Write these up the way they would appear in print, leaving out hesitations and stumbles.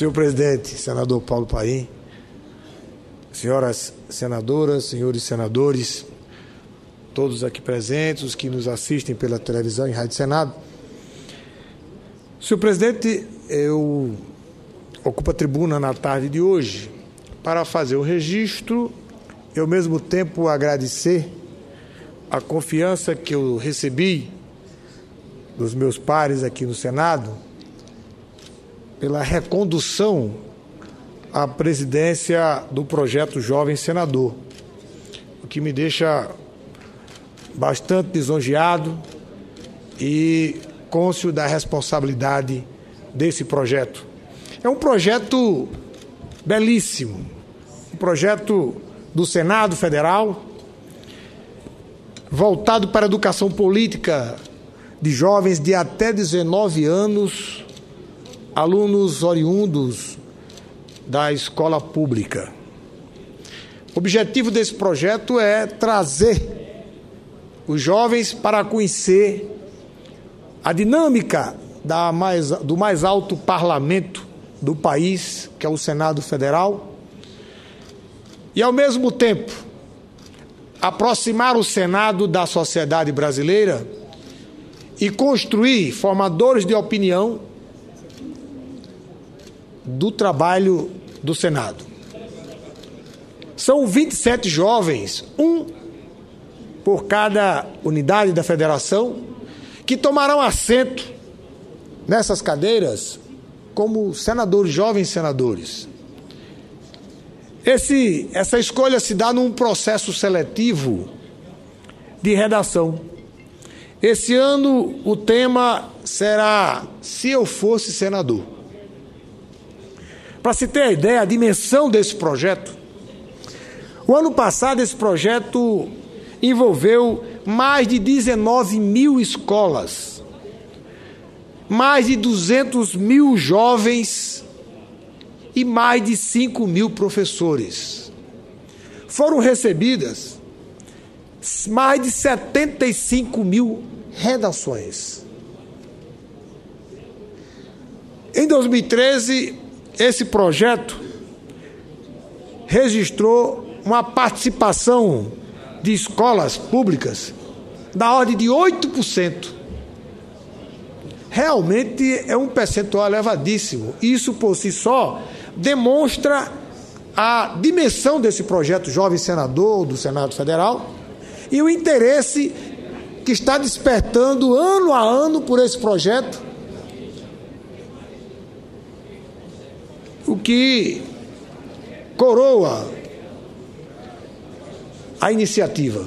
Senhor presidente, senador Paulo Paim, senhoras senadoras, senhores senadores, todos aqui presentes, os que nos assistem pela televisão e Rádio Senado. Senhor presidente, eu ocupo a tribuna na tarde de hoje para fazer o registro e, ao mesmo tempo, agradecer a confiança que eu recebi dos meus pares aqui no Senado pela recondução à presidência do projeto Jovem Senador, o que me deixa bastante lisonjeado e cônscio da responsabilidade desse projeto. É um projeto belíssimo, um projeto do Senado Federal, voltado para a educação política de jovens de até 19 anos, alunos oriundos da escola pública. O objetivo desse projeto é trazer os jovens para conhecer a dinâmica do mais alto parlamento do país, que é o Senado Federal, e, ao mesmo tempo, aproximar o Senado da sociedade brasileira e construir formadores de opinião do trabalho do Senado. São 27 jovens, um por cada unidade da federação, que tomarão assento nessas cadeiras como senadores, jovens senadores. Essa escolha se dá num processo seletivo de redação. Esse ano o tema será Se Eu Fosse Senador. Para se ter a ideia, a dimensão desse projeto, o ano passado esse projeto envolveu mais de 19 mil escolas, mais de 200 mil jovens e mais de 5 mil professores. Foram recebidas mais de 75 mil redações. Em 2013, esse projeto registrou uma participação de escolas públicas da ordem de 8%. Realmente é um percentual elevadíssimo. Isso, por si só, demonstra a dimensão desse projeto Jovem Senador do Senado Federal e o interesse que está despertando ano a ano por esse projeto, o que coroa a iniciativa.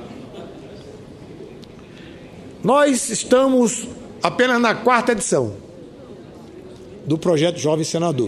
Nós estamos apenas na 4ª edição do projeto Jovem Senador.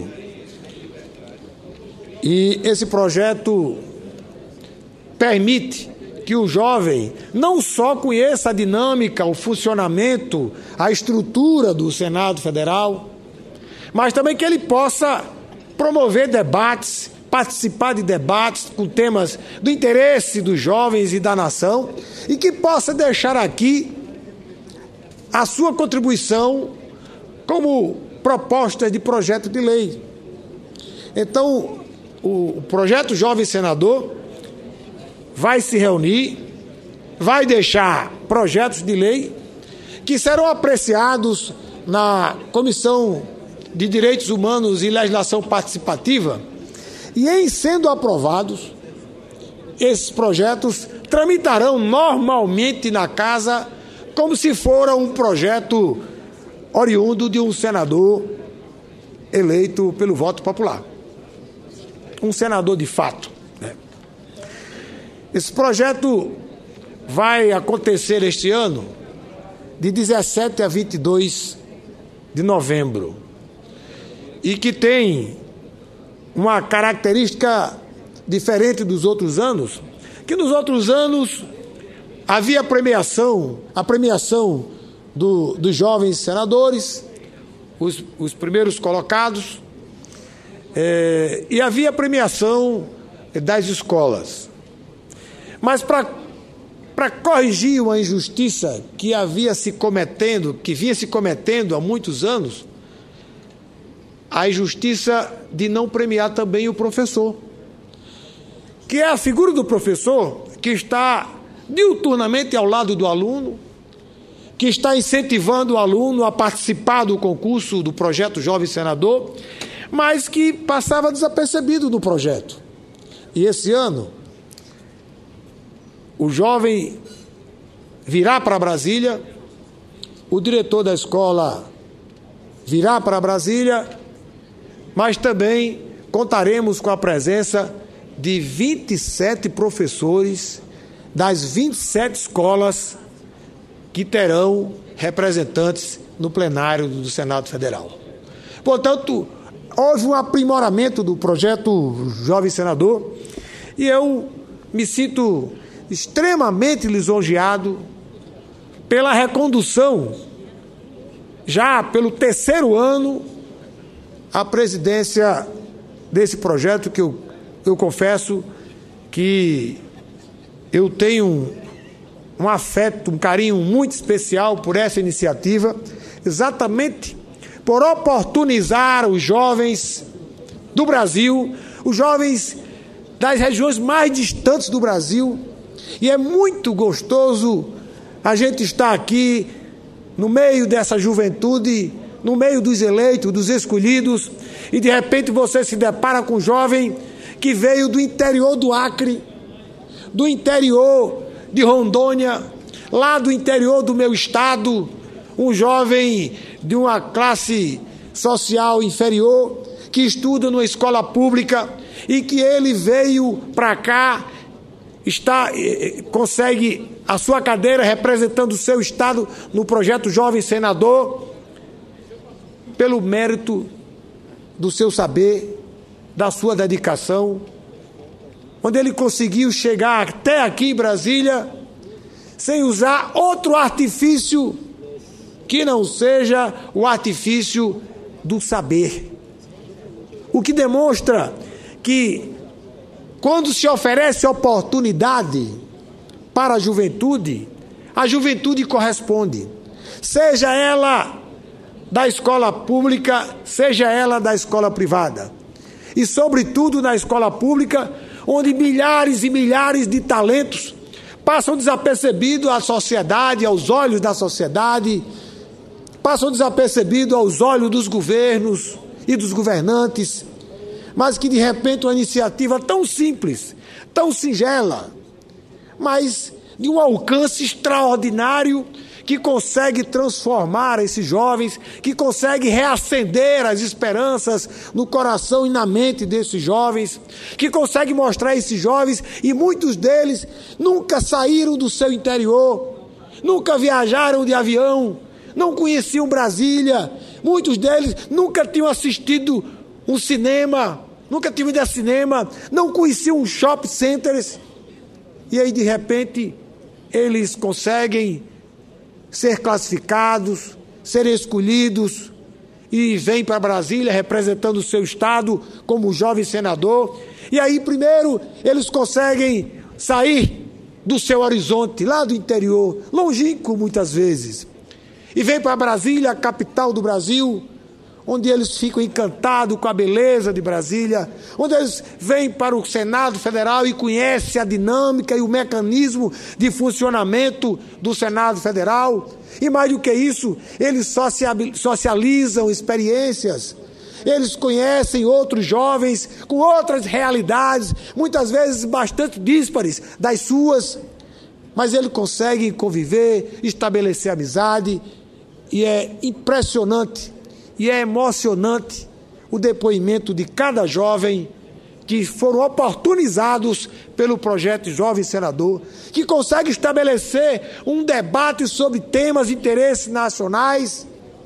E esse projeto permite que o jovem não só conheça a dinâmica, o funcionamento, a estrutura do Senado Federal, mas também que ele possa promover debates, participar de debates com temas do interesse dos jovens e da nação, e que possa deixar aqui a sua contribuição como proposta de projeto de lei. Então, o projeto Jovem Senador vai se reunir, vai deixar projetos de lei que serão apreciados na Comissão de Direitos Humanos e Legislação Participativa, e, em sendo aprovados, esses projetos tramitarão normalmente na Casa como se fora um projeto oriundo de um senador eleito pelo voto popular. Um senador de fato, né? Esse projeto vai acontecer este ano, de 17 a 22 de novembro, e que tem uma característica diferente dos outros anos, que nos outros anos havia a premiação dos jovens senadores, os primeiros colocados, e havia a premiação das escolas. Mas para corrigir uma injustiça que vinha se cometendo há muitos anos, a injustiça de não premiar também o professor, que é a figura do professor que está diuturnamente ao lado do aluno, que está incentivando o aluno a participar do concurso do projeto Jovem Senador, mas que passava desapercebido no projeto. E esse ano, o jovem virá para Brasília, o diretor da escola virá para Brasília, mas também contaremos com a presença de 27 professores das 27 escolas que terão representantes no plenário do Senado Federal. Portanto, houve um aprimoramento do projeto Jovem Senador e eu me sinto extremamente lisonjeado pela recondução, já pelo 3º ano, à presidência desse projeto que eu confesso que eu tenho um afeto, um carinho muito especial por essa iniciativa, exatamente por oportunizar os jovens do Brasil, os jovens das regiões mais distantes do Brasil. E é muito gostoso a gente estar aqui no meio dessa juventude, no meio dos eleitos, dos escolhidos, e de repente você se depara com um jovem que veio do interior do Acre, do interior de Rondônia, lá do interior do meu estado, um jovem de uma classe social inferior, que estuda numa escola pública e que ele veio para cá, consegue a sua cadeira representando o seu estado no projeto Jovem Senador, pelo mérito do seu saber, da sua dedicação, onde ele conseguiu chegar até aqui em Brasília sem usar outro artifício que não seja o artifício do saber. O que demonstra que quando se oferece oportunidade para a juventude corresponde, seja ela da escola pública, seja ela da escola privada. E, sobretudo, na escola pública, onde milhares e milhares de talentos passam desapercebidos à sociedade, aos olhos da sociedade, passam desapercebidos aos olhos dos governos e dos governantes, mas que, de repente, uma iniciativa tão simples, tão singela, mas de um alcance extraordinário, que consegue transformar esses jovens, que consegue reacender as esperanças no coração e na mente desses jovens, que consegue mostrar a esses jovens, e muitos deles nunca saíram do seu interior, nunca viajaram de avião, não conheciam Brasília, muitos deles nunca tinham assistido um cinema, nunca tinham ido a cinema, não conheciam shopping centers, e aí de repente eles conseguem ser classificados, serem escolhidos e vêm para Brasília representando o seu estado como jovem senador. E aí primeiro eles conseguem sair do seu horizonte, lá do interior, longínquo muitas vezes, e vêm para Brasília, a capital do Brasil, onde eles ficam encantados com a beleza de Brasília, onde eles vêm para o Senado Federal e conhecem a dinâmica e o mecanismo de funcionamento do Senado Federal. E mais do que isso, eles socializam experiências, eles conhecem outros jovens com outras realidades, muitas vezes bastante díspares das suas, mas eles conseguem conviver, estabelecer amizade, e é impressionante e é emocionante o depoimento de cada jovem que foram oportunizados pelo projeto Jovem Senador, que consegue estabelecer um debate sobre temas de interesse nacionais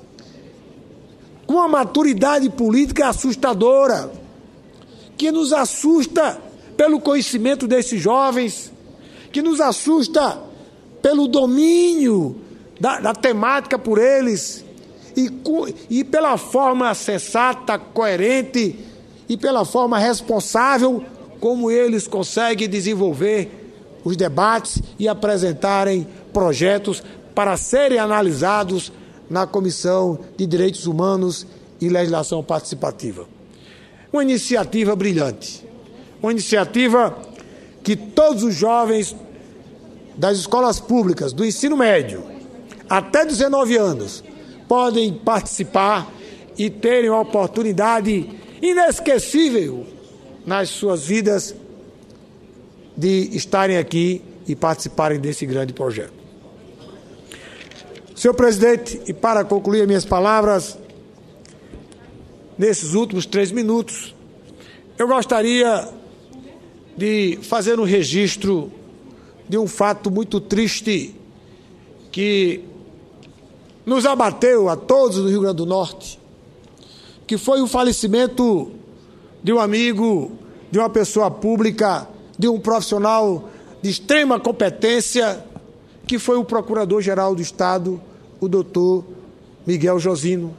com uma maturidade política assustadora, que nos assusta pelo conhecimento desses jovens, que nos assusta pelo domínio da temática por eles, e pela forma sensata, coerente e pela forma responsável como eles conseguem desenvolver os debates e apresentarem projetos para serem analisados na Comissão de Direitos Humanos e legislação participativa. Uma iniciativa brilhante, uma iniciativa que todos os jovens das escolas públicas, do ensino médio, até 19 anos, podem participar e terem uma oportunidade inesquecível nas suas vidas de estarem aqui e participarem desse grande projeto. Senhor presidente, e para concluir minhas palavras, nesses últimos 3 minutos, eu gostaria de fazer um registro de um fato muito triste que nos abateu a todos no Rio Grande do Norte, que foi o falecimento de um amigo, de uma pessoa pública, de um profissional de extrema competência, que foi o Procurador-Geral do Estado, o doutor Miguel Josino.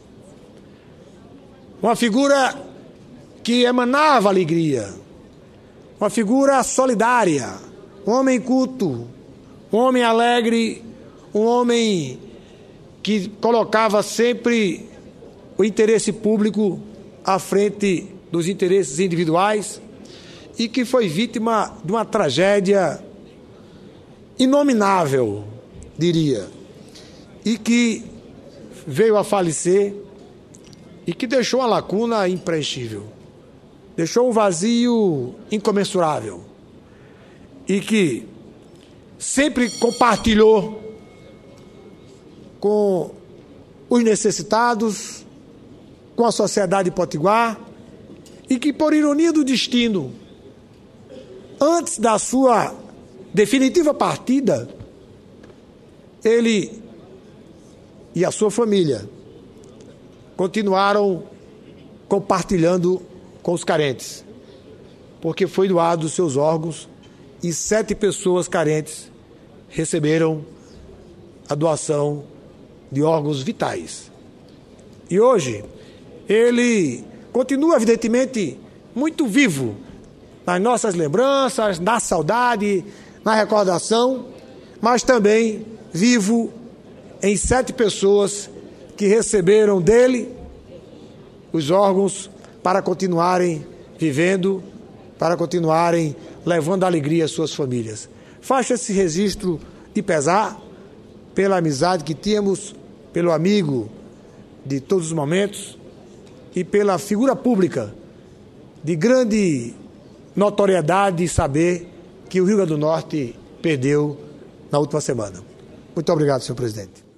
Uma figura que emanava alegria, uma figura solidária, um homem culto, um homem alegre, um homem que colocava sempre o interesse público à frente dos interesses individuais e que foi vítima de uma tragédia inominável, diria, e que veio a falecer e que deixou uma lacuna impreenchível, deixou um vazio incomensurável e que sempre compartilhou com os necessitados, com a sociedade potiguar e que, por ironia do destino, antes da sua definitiva partida, ele e a sua família continuaram compartilhando com os carentes, porque foi doado os seus órgãos e 7 pessoas carentes receberam a doação de órgãos vitais. E hoje ele continua, evidentemente, muito vivo nas nossas lembranças, na saudade, na recordação, mas também vivo em 7 pessoas que receberam dele os órgãos para continuarem vivendo, para continuarem levando alegria às suas famílias. Faço esse registro de pesar pela amizade que tínhamos, pelo amigo de todos os momentos e pela figura pública de grande notoriedade e saber que o Rio Grande do Norte perdeu na última semana. Muito obrigado, senhor presidente.